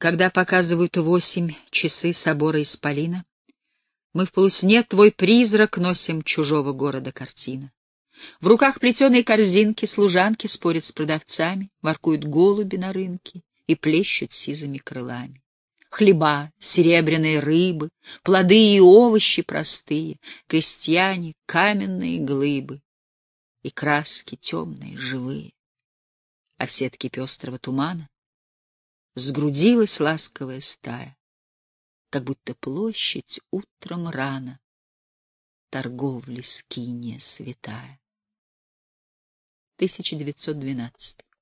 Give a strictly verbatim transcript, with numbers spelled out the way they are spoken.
Когда показывают восемь часы собора Исполина, мы в полусне твой призрак носим чужого города картина. В руках плетеные корзинки служанки спорят с продавцами, воркуют голуби на рынке и плещут сизыми крылами. Хлеба, серебряные рыбы, плоды и овощи простые, крестьяне, каменные глыбы и краски темные, живые. А в сетке пестрого тумана сгрудилась ласковая стая, как будто площадь утром рано, торговли скиния святая. тысяча девятьсот двенадцатый